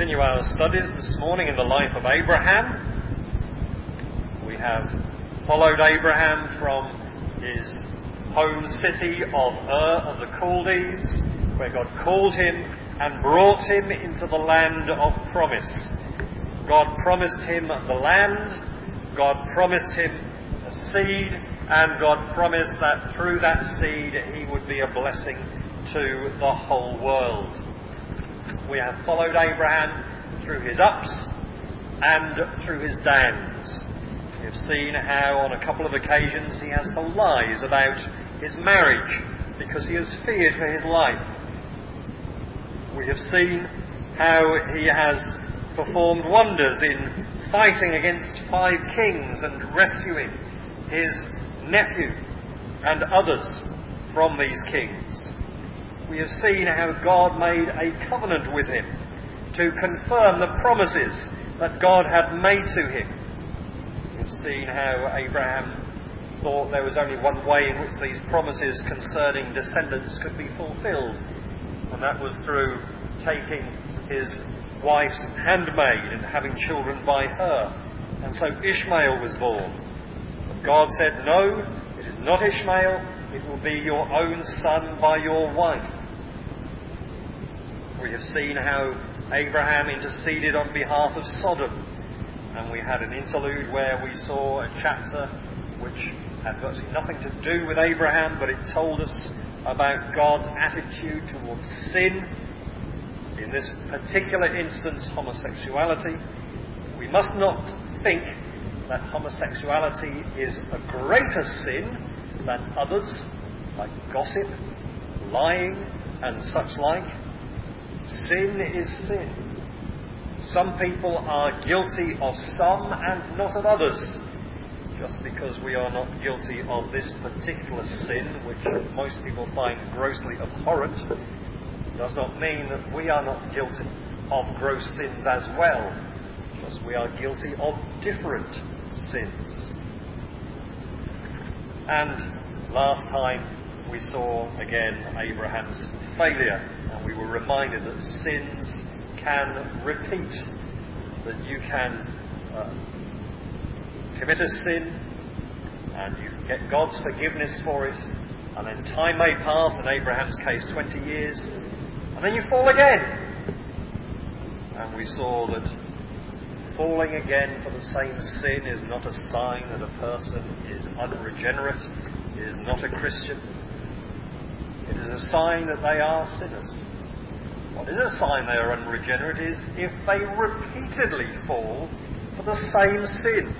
continue our studies this morning in the life of Abraham. We have followed Abraham from his home city of Ur of the Chaldees, where God called him and brought him into the land of promise. God promised him the land, God promised him a seed, and God promised that through that seed he would be a blessing to the whole world. We have followed Abraham through his ups and through his downs. We have seen how on a couple of occasions he has told lies about his marriage because he has feared for his life. We have seen how he has performed wonders in fighting against 5 kings and rescuing his nephew and others from these kings. We have seen how God made a covenant with him to confirm the promises that God had made to him. We have seen how Abraham thought there was only one way in which these promises concerning descendants could be fulfilled, and that was through taking his wife's handmaid and having children by her. And so Ishmael was born. But God said, no, it is not Ishmael, it will be your own son by your wife. We have seen how Abraham interceded on behalf of Sodom, and we had an interlude where we saw a chapter which had virtually nothing to do with Abraham, but it told us about God's attitude towards sin. In this particular instance, homosexuality. We must not think that homosexuality is a greater sin than others, like gossip, lying, and such like. Sin is sin. Some people are guilty of some and not of others. Just because we are not guilty of this particular sin, which most people find grossly abhorrent, does not mean that we are not guilty of gross sins as well. Just we are guilty of different sins. And last time we saw again Abraham's failure, and we were reminded that sins can repeat, that you can commit a sin and you get God's forgiveness for it, and then time may pass, in Abraham's case 20 years, and then you fall again. And we saw that falling again for the same sin is not a sign that a person is unregenerate, is not a Christian. It is a sign that they are sinners. What is a sign they are unregenerate is if they repeatedly fall for the same sin.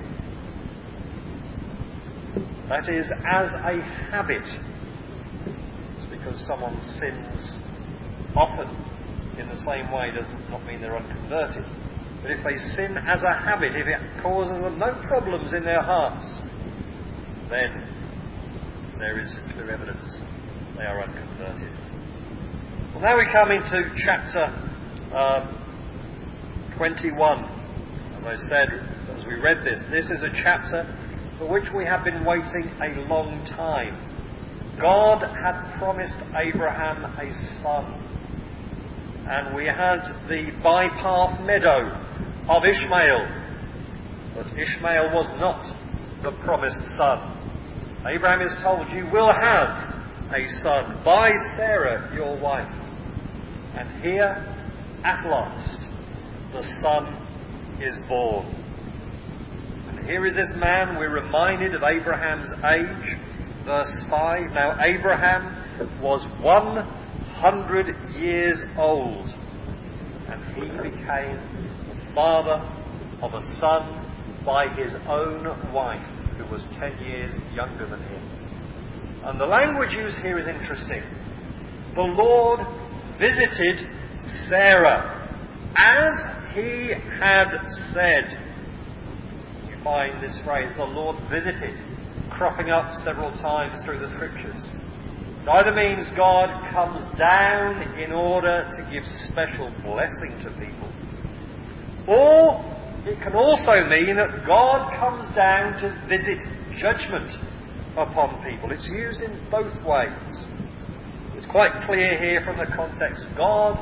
That is, as a habit. It's because someone sins often in the same way does not mean they're unconverted. But if they sin as a habit, if it causes them no problems in their hearts, then there is clear evidence they are unconverted. Well, now we come into chapter 21. As I said, as we read this is a chapter for which we have been waiting a long time. God had promised Abraham a son, and we had the bypath meadow of Ishmael, but Ishmael was not the promised son. Abraham is told, you will have a son by Sarah, your wife. And here, at last, the son is born. And here is this man, we're reminded of Abraham's age. Verse 5, now Abraham was 100 years old, and he became the father of a son by his own wife, who was 10 years younger than him. And the language used here is interesting. The Lord visited Sarah as he had said. You find this phrase, the Lord visited, cropping up several times through the Scriptures. It either means God comes down in order to give special blessing to people, or it can also mean that God comes down to visit judgment upon people. It's used in both ways. It's quite clear here from the context. God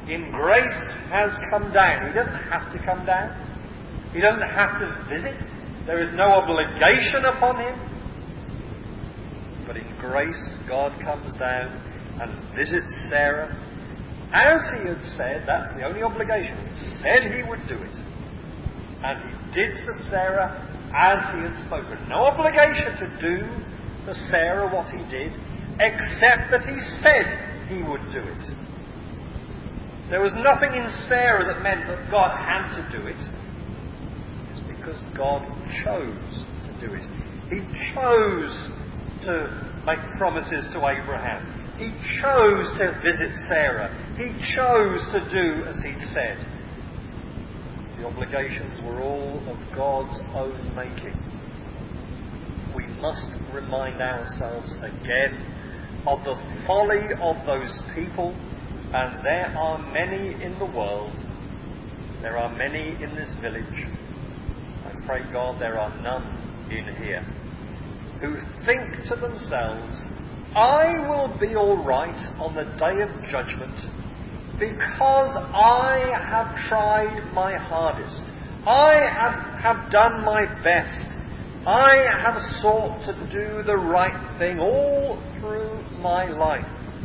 in grace has come down. He doesn't have to come down. He doesn't have to visit. There is no obligation upon him. But in grace, God comes down and visits Sarah. As he had said, that's the only obligation. He said he would do it. And he did for Sarah as he had spoken. No obligation to do for Sarah what he did, except that he said he would do it. There was nothing in Sarah that meant that God had to do it. It's because God chose to do it. He chose to make promises to Abraham. He chose to visit Sarah. He chose to do as he'd said. The obligations were all of God's own making. We must remind ourselves again of the folly of those people, and there are many in the world. There are many in this village. I pray God there are none in here who think to themselves, I will be all right on the day of judgment because I have tried my hardest. I have done my best. I have sought to do the right thing all through my life.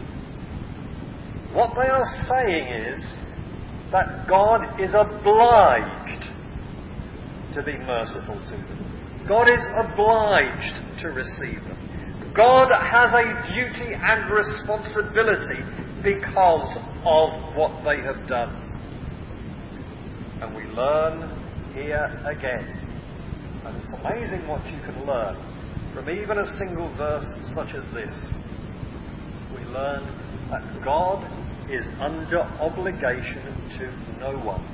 What they are saying is that God is obliged to be merciful to them. God is obliged to receive them. God has a duty and responsibility because of what they have done. And we learn here again, and it's amazing what you can learn from even a single verse such as this. We learn that God is under obligation to no one.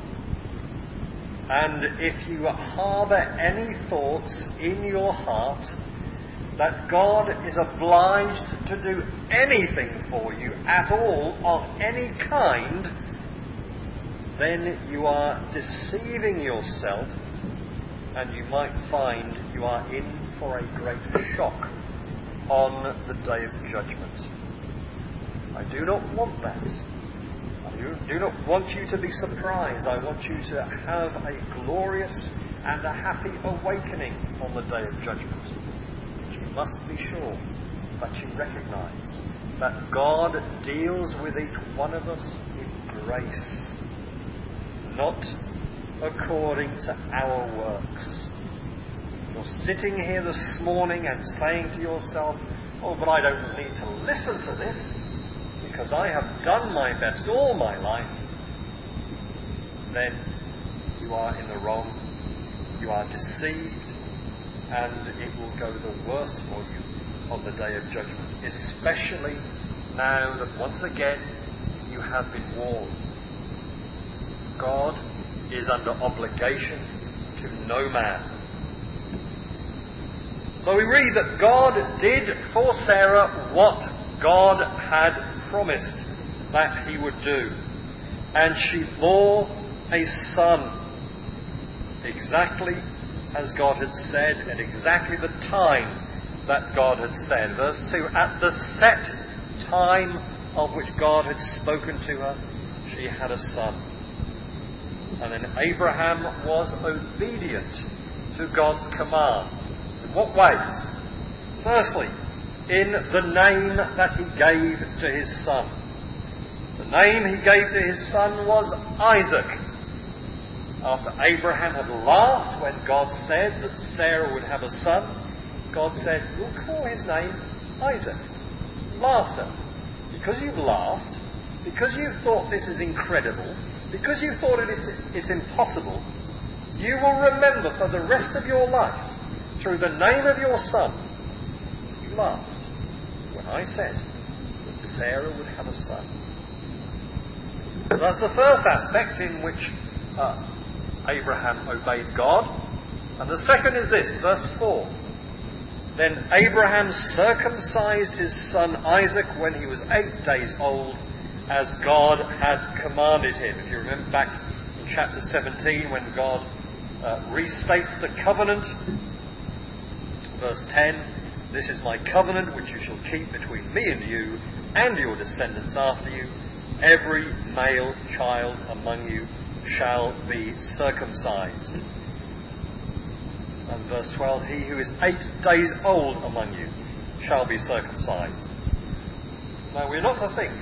And if you harbour any thoughts in your heart that God is obliged to do anything for you at all of any kind, then you are deceiving yourself, and you might find you are in for a great shock on the day of judgment. I do not want that. I do not want you to be surprised. I want you to have a glorious and a happy awakening on the day of judgment. But you must be sure that you recognise that God deals with each one of us in grace, not according to our works. You're sitting here this morning and saying to yourself, oh, but I don't need to listen to this because I have done my best all my life. Then you are in the wrong, you are deceived, and it will go the worse for you on the day of judgment, especially now that once again you have been warned. God is under obligation to no man. So we read that God did for Sarah what God had promised that he would do. And she bore a son, exactly as God had said, at exactly the time that God had said. Verse 2, at the set time of which God had spoken to her, she had a son. And then Abraham was obedient to God's command. In what ways? Firstly, in the name that he gave to his son. The name he gave to his son was Isaac. After Abraham had laughed when God said that Sarah would have a son, God said, we'll call his name Isaac. Laughter. Because you've laughed, because you thought this is incredible, because you thought it's impossible, you will remember for the rest of your life, through the name of your son, you laughed when I said that Sarah would have a son. So that's the first aspect in which Abraham obeyed God. And the second is this, verse 4. Then Abraham circumcised his son Isaac when he was 8 days old, as God had commanded him. If you remember back in chapter 17 when God restates the covenant, verse 10, this is my covenant which you shall keep between me and you and your descendants after you. every male child among you shall be circumcised. And verse 12, he who is 8 days old among you shall be circumcised. Now, we're not to think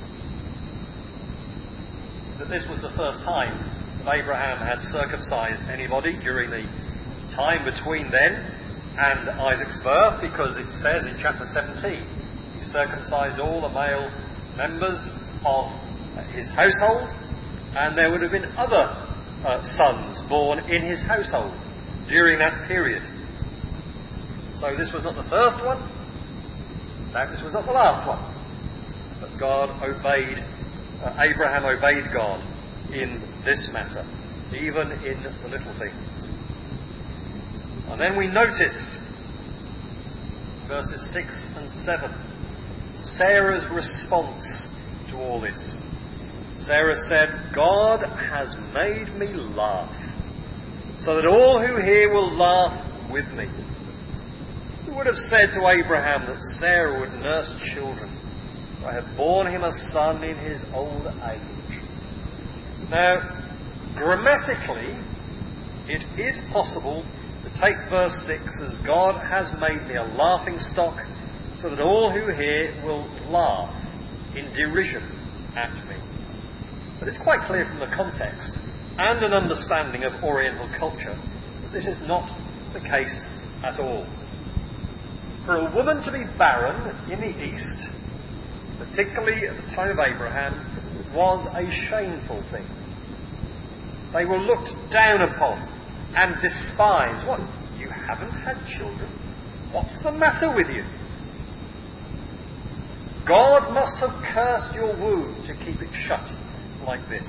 that this was the first time that Abraham had circumcised anybody during the time between then and Isaac's birth, because it says in chapter 17, he circumcised all the male members of his household, and there would have been other sons born in his household during that period. So this was not the first one, no, this was not the last one. But Abraham obeyed God in this matter, even in the little things. And then we notice verses 6 and 7, Sarah's response to all this. Sarah said, God has made me laugh, so that all who hear will laugh with me. Who would have said to Abraham that Sarah would nurse children? I have borne him a son in his old age. Now, grammatically, it is possible to take verse 6 as God has made me a laughing stock, so that all who hear will laugh in derision at me. But it's quite clear from the context and an understanding of Oriental culture that this is not the case at all. For a woman to be barren in the East, particularly at the time of Abraham, was a shameful thing. They were looked down upon and despised. What? You haven't had children? What's the matter with you? God must have cursed your womb to keep it shut like this.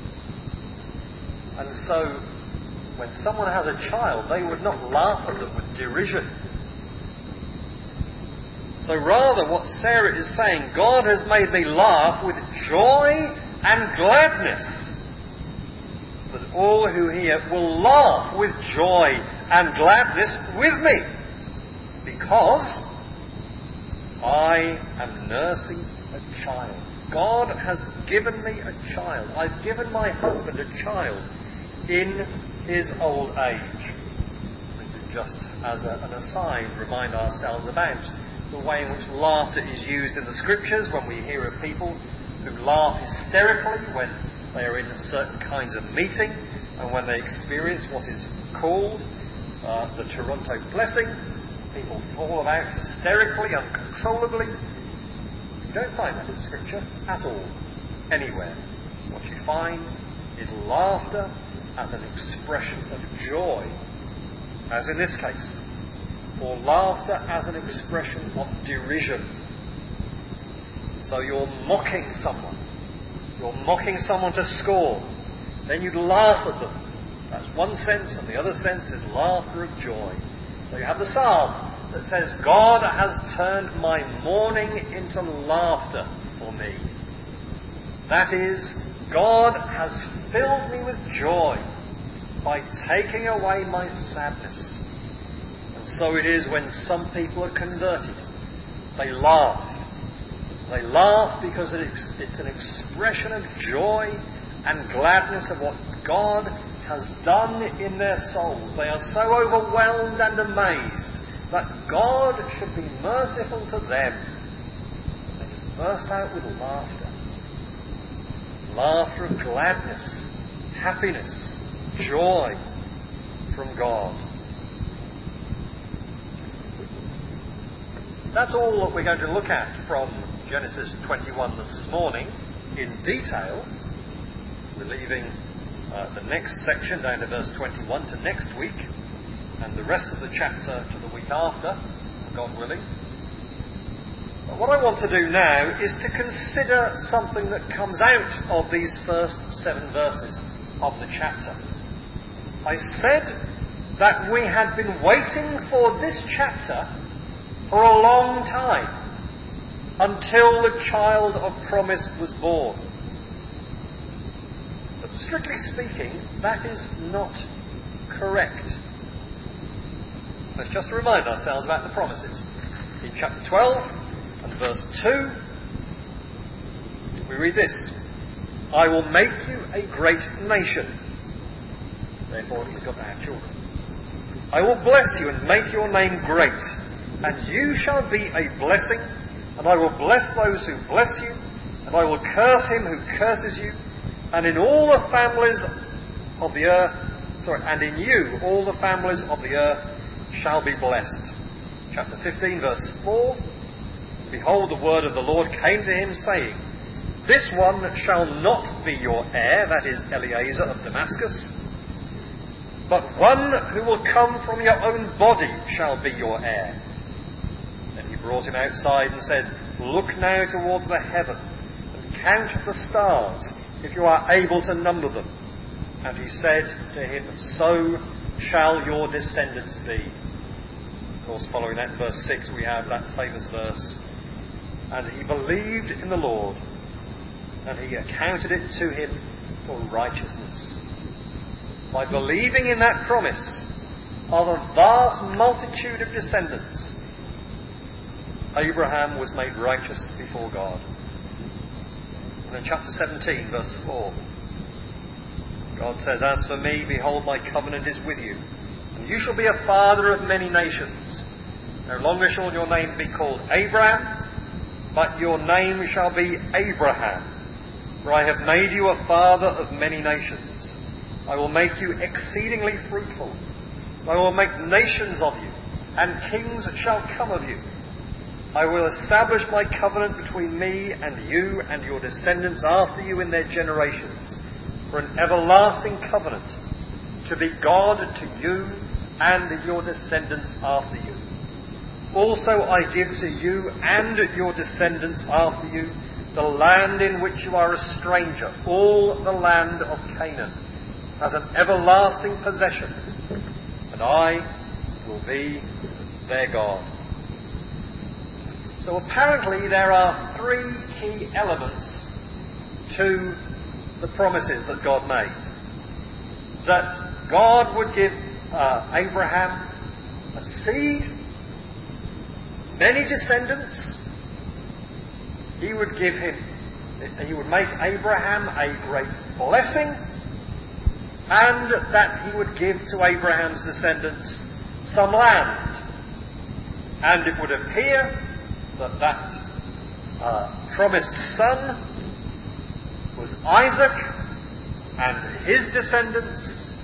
And so, when someone has a child, they would not laugh at them with derision. So rather, what Sarah is saying, God has made me laugh with joy and gladness, so that all who hear will laugh with joy and gladness with me, because I am nursing a child. God has given me a child. I've given my husband a child in his old age. We could just, as an aside, remind ourselves about the way in which laughter is used in the Scriptures when we hear of people who laugh hysterically when they are in certain kinds of meeting and when they experience what is called the Toronto blessing. People fall about hysterically, uncontrollably. You don't find that in Scripture at all, anywhere. What you find is laughter as an expression of joy, as in this case, or laughter as an expression of derision. So you're mocking someone. You're mocking someone to scorn. Then you'd laugh at them. That's one sense, and the other sense is laughter of joy. So you have the psalm that says, God has turned my mourning into laughter for me. That is, God has filled me with joy by taking away my sadness. And so it is when some people are converted. They laugh. They laugh because it's an expression of joy and gladness of what God has done in their souls. They are so overwhelmed and amazed that God should be merciful to them. They just burst out with laughter. Laughter of gladness, happiness, joy from God. That's all that we're going to look at from Genesis 21 this morning in detail. We're leaving the next section down to verse 21 to next week, and the rest of the chapter to the week after, God willing. But what I want to do now is to consider something that comes out of these first 7 verses of the chapter. I said that we had been waiting for this chapter for a long time, until the child of promise was born. But strictly speaking, that is not correct. Let's just remind ourselves about the promises. In chapter 12 and verse 2, We read this: I will make you a great nation. Therefore, he's got to have children. I will bless you and make your name great, and you shall be a blessing, and I will bless those who bless you, and I will curse him who curses you, and in all the families of the earth, and in you all the families of the earth shall be blessed. Chapter 15, verse 4. Behold, the word of the Lord came to him, saying, This one shall not be your heir, that is Eliezer of Damascus, but one who will come from your own body shall be your heir. Then he brought him outside and said, Look now towards the heaven, and count the stars, if you are able to number them. And he said to him, So shall your descendants be. Of course, following that in verse 6, we have that famous verse, And he believed in the Lord, and he accounted it to him for righteousness. By believing in that promise of a vast multitude of descendants, Abraham was made righteous before God. And in chapter 17, verse 4, God says, As for me, behold, my covenant is with you, and you shall be a father of many nations. No longer shall your name be called Abraham, but your name shall be Abraham, for I have made you a father of many nations. I will make you exceedingly fruitful. I will make nations of you, and kings shall come of you. I will establish my covenant between me and you and your descendants after you in their generations, for an everlasting covenant, to be God to you and your descendants after you. Also I give to you and your descendants after you the land in which you are a stranger, all the land of Canaan, as an everlasting possession, and I will be their God. So apparently there are three key elements to the promises that God made. That God would give Abraham a seed, many descendants. He would make Abraham a great blessing, and that he would give to Abraham's descendants some land. And it would appear that promised son was Isaac and his descendants,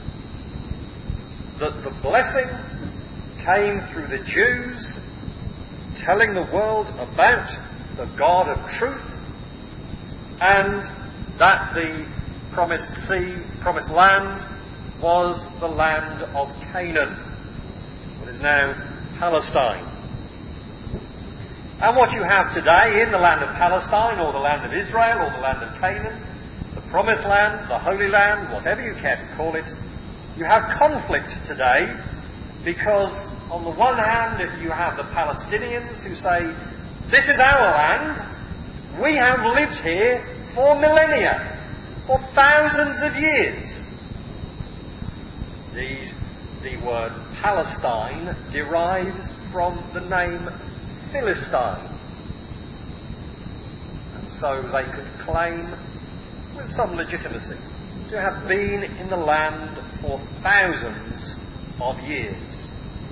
that the blessing came through the Jews, telling the world about the God of truth, and that the promised land was the land of Canaan, what is now Palestine. And what you have today in the land of Palestine, or the land of Israel, or the land of Canaan, the promised land, the holy land, whatever you care to call it, you have conflict today, because on the one hand you have the Palestinians who say, This is our land, we have lived here for millennia, for thousands of years. The word Palestine derives from the name Philistine. And so they could claim, with some legitimacy, to have been in the land for thousands of years.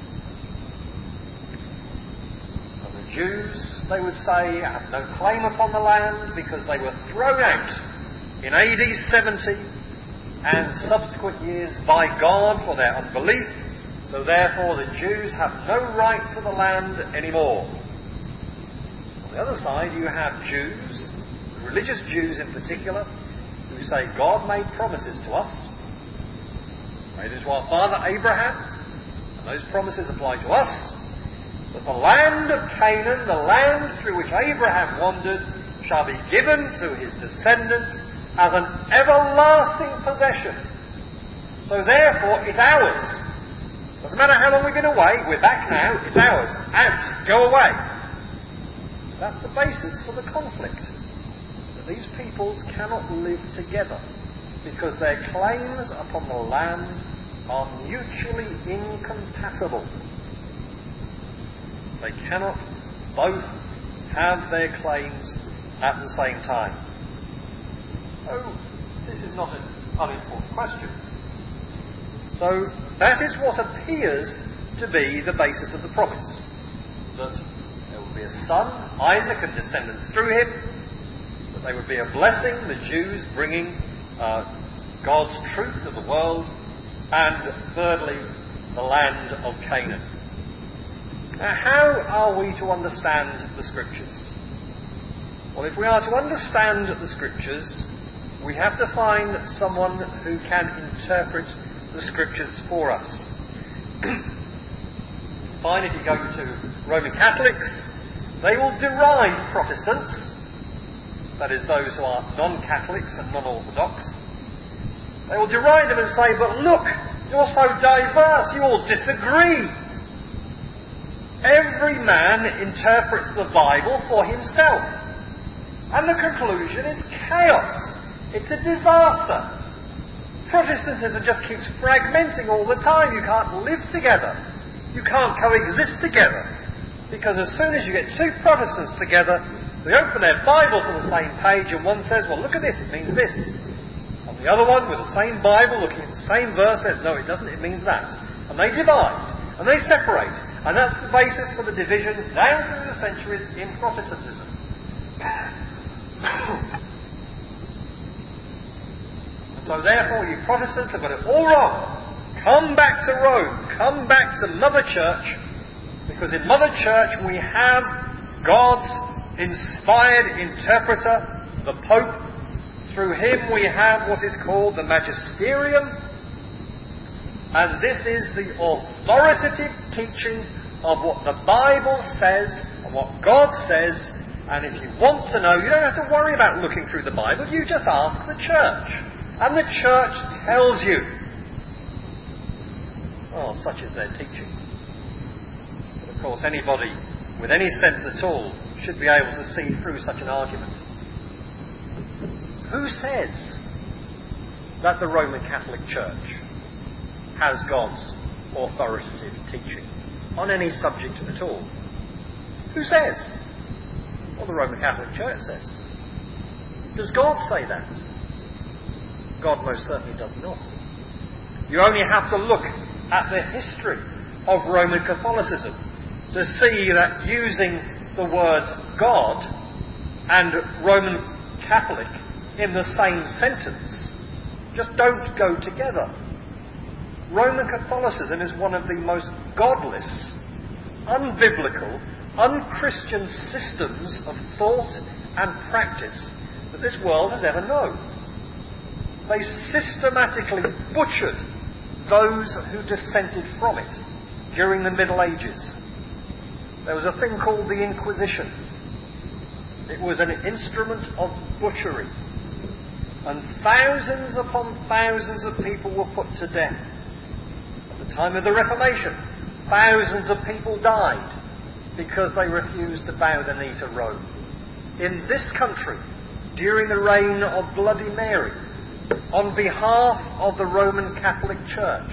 And the Jews, they would say, have no claim upon the land because they were thrown out in AD 70 and subsequent years by God for their unbelief, so therefore the Jews have no right to the land anymore. On the other side you have Jews, religious Jews in particular, who say God made promises to us, made it to our father Abraham, and those promises apply to us, that the land of Canaan, the land through which Abraham wandered, shall be given to his descendants as an everlasting possession. So therefore, it's ours. Doesn't matter how long we've been away, we're back now, it's ours. Out, go away. That's the basis for the conflict. That these peoples cannot live together because their claims upon the land are mutually incompatible. They cannot both have their claims at the same time. So this is not an unimportant question. So that is what appears to be the basis of the promise. That there will be a son, Isaac, and descendants through him. That they would be a blessing, the Jews bringing God's truth to the world. And thirdly, the land of Canaan. Now, how are we to understand the Scriptures? Well, if we are to understand the Scriptures, we have to find someone who can interpret the Scriptures for us. Fine, if you go to Roman Catholics, they will deride Protestants, that is, those who are non-Catholics and non-Orthodox. They will deride them and say, but look, you're so diverse, you all disagree. Every man interprets the Bible for himself. And the conclusion is chaos. It's a disaster. Protestantism just keeps fragmenting all the time. You can't live together. You can't coexist together. Because as soon as you get two Protestants together, they open their Bibles on the same page and one says, well, look at this, it means this. And the other one, with the same Bible, looking at the same verse, says, no, it doesn't, it means that. And they divide, and they separate. And that's the basis for the divisions down through the centuries in Protestantism. And so therefore, you Protestants have got it all wrong. Come back to Rome. Come back to Mother Church. Because in Mother Church we have God's inspired interpreter, the Pope. Through him we have what is called the Magisterium, and this is the authoritative teaching of what the Bible says and what God says. And if you want to know, you don't have to worry about looking through the Bible, you just ask the church. And the church tells you. Well, such is their teaching. But of course, anybody with any sense at all should be able to see through such an argument. Who says that the Roman Catholic Church has God's authoritative teaching on any subject at all? Who says? Well, the Roman Catholic Church says. Does God say that? God most certainly does not. You only have to look at the history of Roman Catholicism to see that using the words God and Roman Catholic in the same sentence just don't go together. Roman Catholicism is one of the most godless, unbiblical, unchristian systems of thought and practice that this world has ever known. They systematically butchered those who dissented from it during the Middle Ages. There was a thing called the Inquisition. It was an instrument of butchery. And thousands upon thousands of people were put to death. At the time of the Reformation, thousands of people died because they refused to bow the knee to Rome. In this country, during the reign of Bloody Mary, on behalf of the Roman Catholic Church,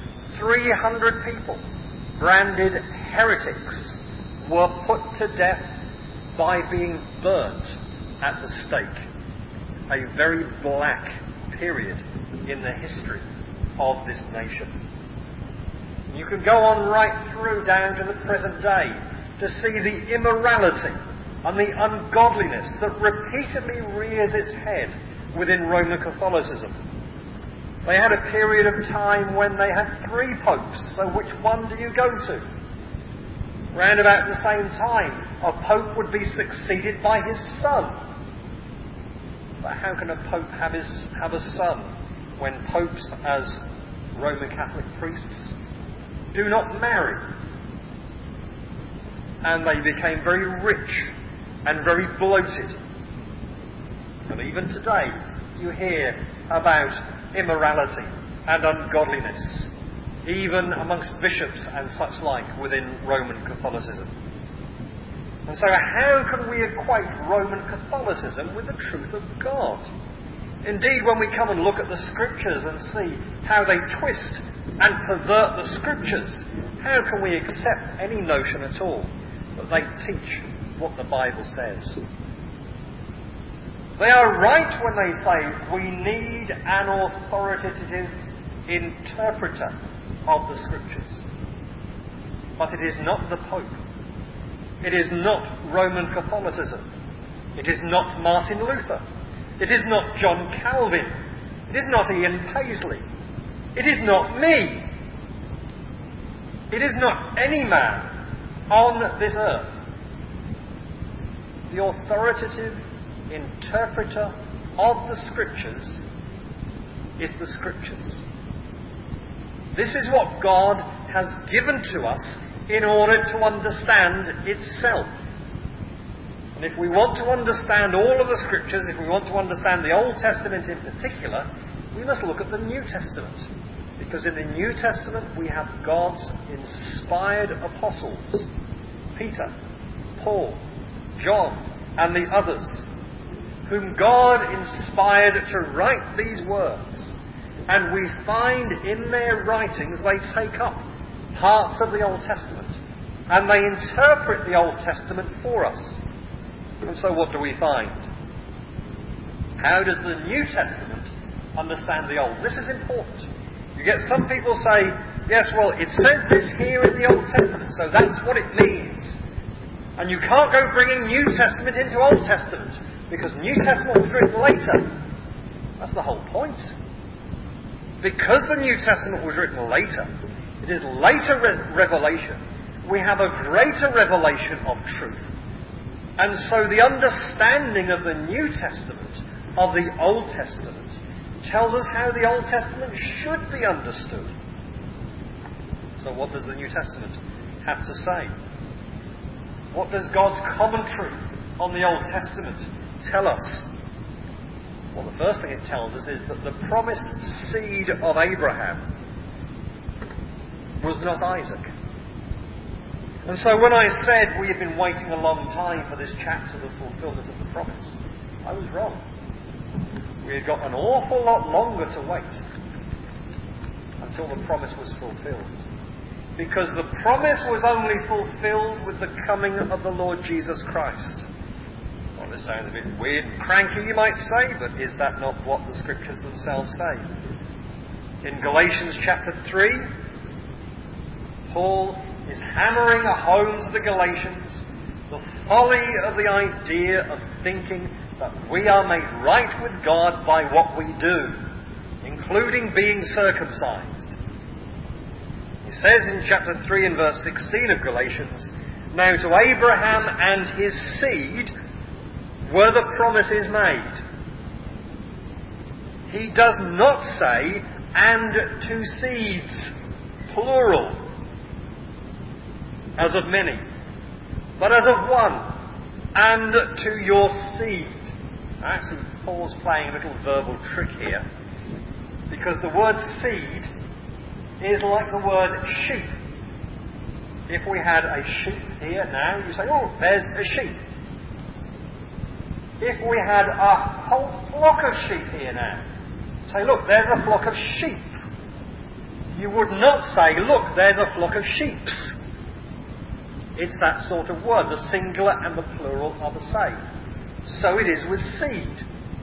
300 people, branded heretics, were put to death by being burnt at the stake. A very black period in the history of this nation. You can go on right through down to the present day to see the immorality and the ungodliness that repeatedly rears its head within Roman Catholicism. They had a period of time when they had 3 popes, so which one do you go to? Round about the same time, a pope would be succeeded by his son. But how can a pope have a son when popes, as Roman Catholic priests, do not marry? And they became very rich and very bloated. And even today, you hear about immorality and ungodliness, even amongst bishops and such like within Roman Catholicism. And so how can we equate Roman Catholicism with the truth of God? Indeed, when we come and look at the Scriptures and see how they twist and pervert the Scriptures, how can we accept any notion at all that they teach what the Bible says? They are right when they say we need an authoritative interpreter of the Scriptures. But it is not the Pope. It is not Roman Catholicism. It is not Martin Luther. It is not John Calvin. It is not Ian Paisley. It is not me. It is not any man on this earth. The authoritative interpreter of the Scriptures is the Scriptures. This is what God has given to us in order to understand itself. And if we want to understand all of the Scriptures, if we want to understand the Old Testament in particular, we must look at the New Testament. Because in the New Testament we have God's inspired apostles, Peter, Paul, John, and the others, whom God inspired to write these words. And we find in their writings they take up parts of the Old Testament, and they interpret the Old Testament for us. And so what do we find? How does the New Testament understand the Old? This is important. You get some people say, yes, well, it says this here in the Old Testament, so that's what it means. And you can't go bringing New Testament into Old Testament, because New Testament was written later. That's the whole point. Because the New Testament was written later, it is later revelation. We have a greater revelation of truth. And so the understanding of the New Testament, of the Old Testament, tells us how the Old Testament should be understood. So what does the New Testament have to say? What does God's commentary on the Old Testament tell us? Well, the first thing it tells us is that the promised seed of Abraham was not Isaac. And so when I said we have been waiting a long time for this chapter, the fulfillment of the promise, I was wrong. We had got an awful lot longer to wait until the promise was fulfilled. Because the promise was only fulfilled with the coming of the Lord Jesus Christ. Well, this sounds a bit weird and cranky, you might say, but is that not what the Scriptures themselves say? In Galatians chapter 3, Paul is hammering home to the Galatians the folly of the idea of thinking that we are made right with God by what we do, including being circumcised. He says in chapter 3 and verse 16 of Galatians, "Now to Abraham and his seed were the promises made." He does not say, "and to seeds," plural, as of many, but as of one, "and to your seed." Actually, Paul's playing a little verbal trick here, because the word seed is like the word sheep. If we had a sheep here now, you say, "Oh, there's a sheep." If we had a whole flock of sheep here now, say, "Look, there's a flock of sheep." You would not say, "Look, there's a flock of sheeps." It's that sort of word. The singular and the plural are the same. So it is with seed.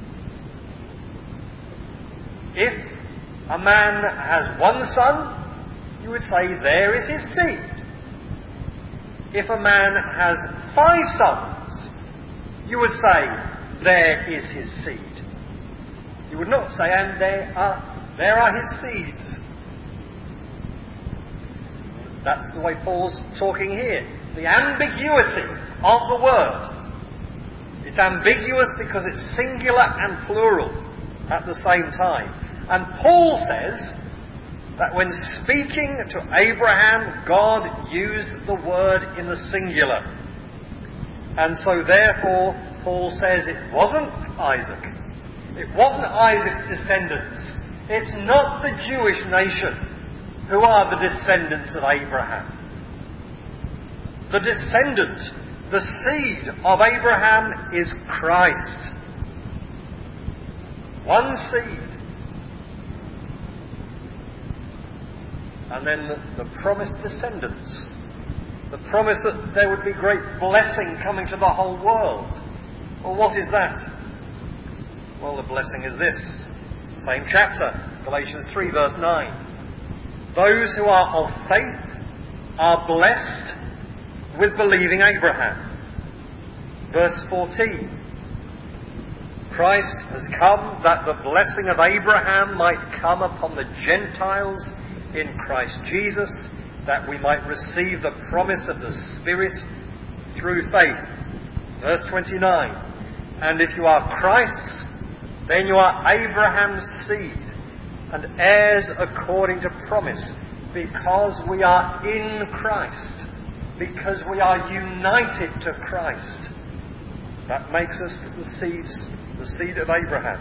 If a man has one son, you would say, "There is his seed." If a man has 5 sons, you would say, "There is his seed." You would not say, "And there are his seeds." That's the way Paul's talking here. The ambiguity of the word. It's ambiguous because it's singular and plural at the same time. And Paul says that when speaking to Abraham, God used the word in the singular. And so therefore, Paul says it wasn't Isaac. It wasn't Isaac's descendants. It's not the Jewish nation who are the descendants of Abraham. The descendant, the seed of Abraham is Christ. One seed. And then the promised descendants. The promise that there would be great blessing coming to the whole world. Well, what is that? Well, the blessing is this. Same chapter, Galatians 3 verse 9. Those who are of faith are blessed with believing Abraham. Verse 14. Christ has come that the blessing of Abraham might come upon the Gentiles in Christ Jesus, that we might receive the promise of the Spirit through faith. Verse 29. And if you are Christ's, then you are Abraham's seed and heirs according to promise, because we are in Christ, because we are united to Christ. That makes us the seed of Abraham.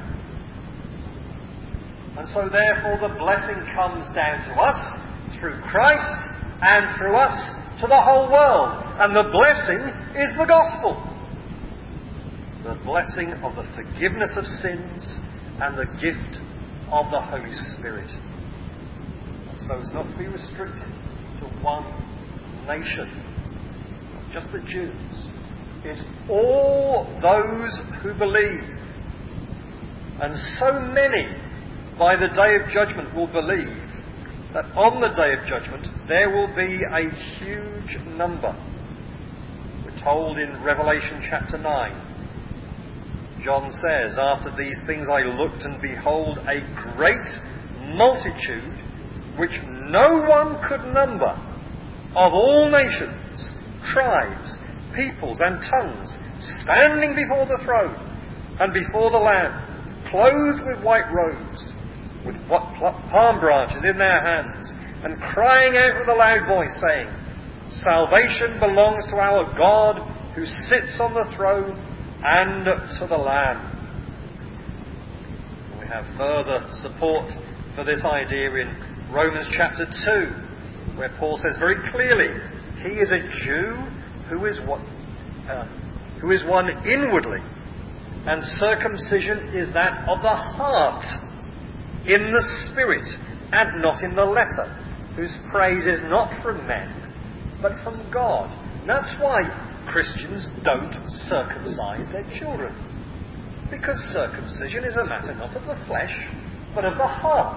And so therefore the blessing comes down to us through Christ and through us to the whole world. And the blessing is the gospel. The blessing of the forgiveness of sins and the gift of the Holy Spirit. And so as not to be restricted to one nation, not just the Jews. It's all those who believe. And so many by the day of judgment will believe that on the day of judgment there will be a huge number. We're told in Revelation chapter 9, John says, after these things I looked, and behold, a great multitude which no one could number, of all nations, tribes, peoples and tongues, standing before the throne and before the Lamb, clothed with white robes, with palm branches in their hands, and crying out with a loud voice, saying, Salvation belongs to our God who sits on the throne and to the Lamb. And we have further support for this idea in Romans chapter 2, where Paul says very clearly, he is a Jew who is one inwardly, and circumcision is that of the heart, in the spirit, and not in the letter, whose praise is not from men, but from God. And that's why Christians don't circumcise their children, because circumcision is a matter not of the flesh, but of the heart.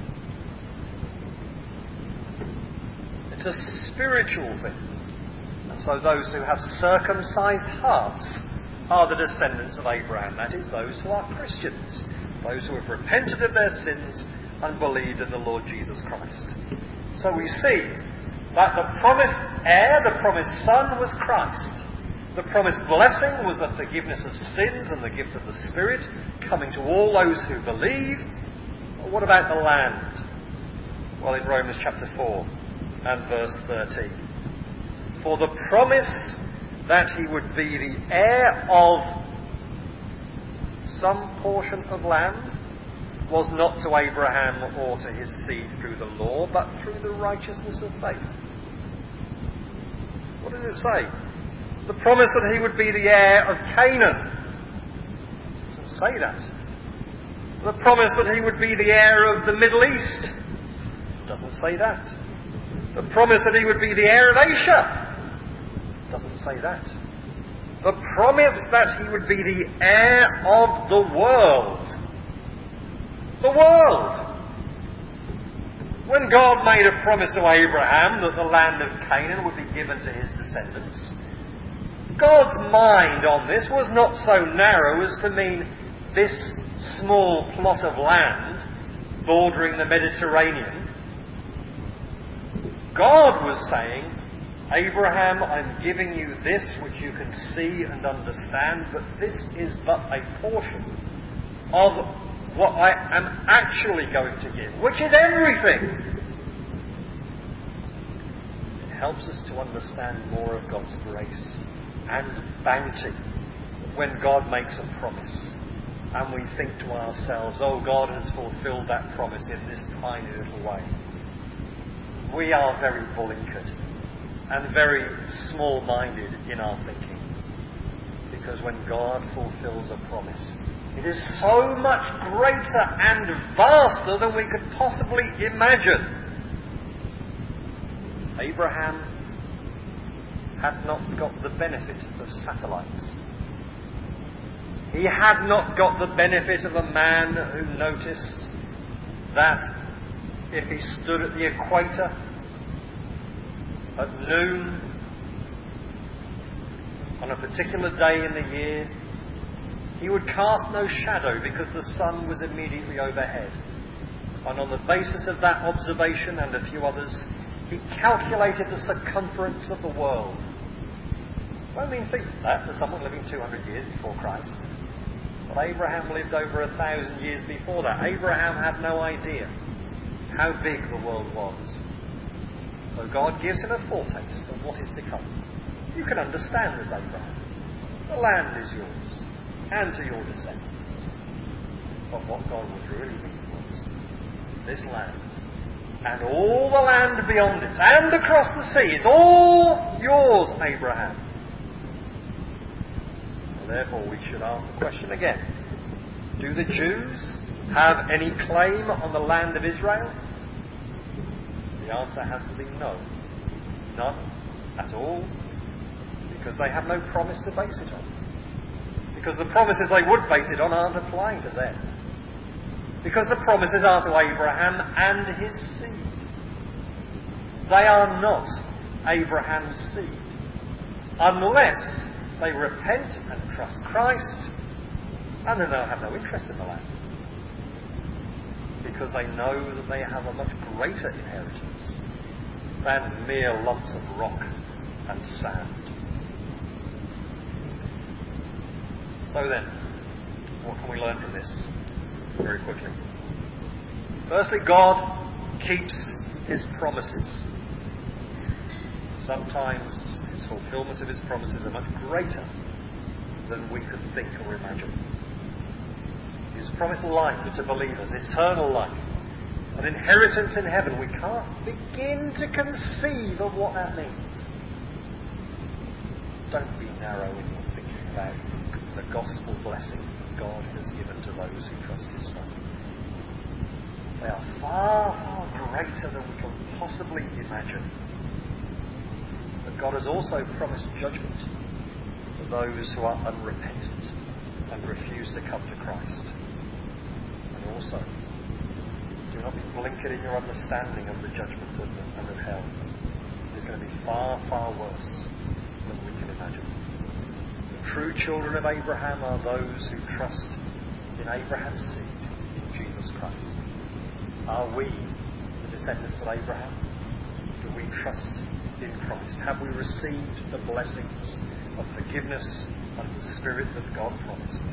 It's a spiritual thing. And so those who have circumcised hearts are the descendants of Abraham. That is, those who are Christians, those who have repented of their sins and believed in the Lord Jesus Christ. So we see that the promised heir, the promised son, was Christ. The promised blessing was the forgiveness of sins and the gift of the Spirit coming to all those who believe. Well, what about the land? Well, in Romans chapter 4 and verse 13. For the promise that he would be the heir of some portion of land was not to Abraham or to his seed through the law, but through the righteousness of faith. What does it say? The promise that he would be the heir of Canaan. It doesn't say that. The promise that he would be the heir of the Middle East. It doesn't say that. The promise that he would be the heir of Asia. Doesn't say that. The promise that he would be the heir of the world. The world. When God made a promise to Abraham that the land of Canaan would be given to his descendants, God's mind on this was not so narrow as to mean this small plot of land bordering the Mediterranean. God was saying, Abraham, I'm giving you this which you can see and understand, but this is but a portion of what I am actually going to give, which is everything. It helps us to understand more of God's grace and bounty when God makes a promise and we think to ourselves, oh, God has fulfilled that promise in this tiny little way. We are very blinkered and very small-minded in our thinking. Because when God fulfills a promise, it is so much greater and vaster than we could possibly imagine. Abraham had not got the benefit of satellites. He had not got the benefit of a man who noticed that if he stood at the equator at noon on a particular day in the year, he would cast no shadow because the sun was immediately overhead. And on the basis of that observation and a few others, he calculated the circumference of the world. Well, I mean, think of that for someone living 200 years before Christ. But Abraham lived over 1,000 years before that. Abraham had no idea how big the world was. So God gives him a foretaste of what is to come. You can understand this, Abraham. The land is yours, and to your descendants. But what God was really meaning was this land, and all the land beyond it, and across the sea. It's all yours, Abraham. So therefore, we should ask the question again. Do the Jews have any claim on the land of Israel? The answer has to be no. None at all. Because they have no promise to base it on. Because the promises they would base it on aren't applying to them. Because the promises are to Abraham and his seed. They are not Abraham's seed. Unless they repent and trust Christ, and then they'll have no interest in the land. Because they know that they have a much greater inheritance than mere lumps of rock and sand. So then, what can we learn from this? Very quickly. Firstly, God keeps his promises. Sometimes his fulfillment of his promises are much greater than we could think or imagine. He's promised life to believers, eternal life, an inheritance in heaven. We can't begin to conceive of what that means. Don't be narrow in your thinking about the gospel blessings that God has given to those who trust his Son. They are far, far greater than we can possibly imagine. But God has also promised judgment for those who are unrepentant and refuse to come to Christ. And also, do not be blinkered in your understanding of the judgment and of hell. It is going to be far, far worse than we can imagine. True children of Abraham are those who trust in Abraham's seed, in Jesus Christ. Are we the descendants of Abraham? Do we trust in Christ? Have we received the blessings of forgiveness and the Spirit that God promised?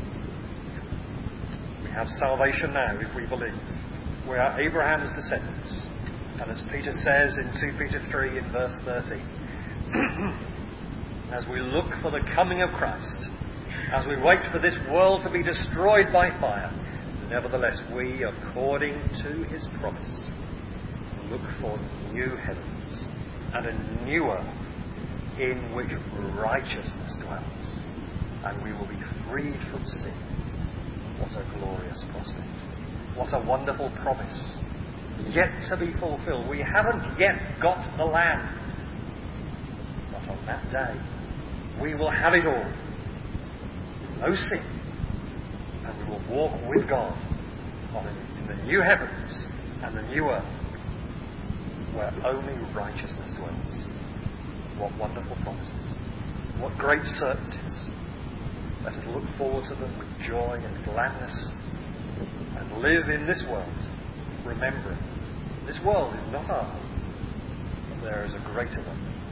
We have salvation now if we believe. We are Abraham's descendants. And as Peter says in 2 Peter 3 in verse 13, as we look for the coming of Christ, as we wait for this world to be destroyed by fire, nevertheless we, according to his promise, look for new heavens and a new earth in which righteousness dwells, and we will be freed from sin. What a glorious prospect. What a wonderful promise. Yet to be fulfilled. We haven't yet got the land. But on that day, we will have it all. No sin. And we will walk with God in the new heavens and the new earth where only righteousness dwells. What wonderful promises. What great certainties. Let us look forward to them with joy and gladness and live in this world, remembering this world is not our home, but there is a greater one.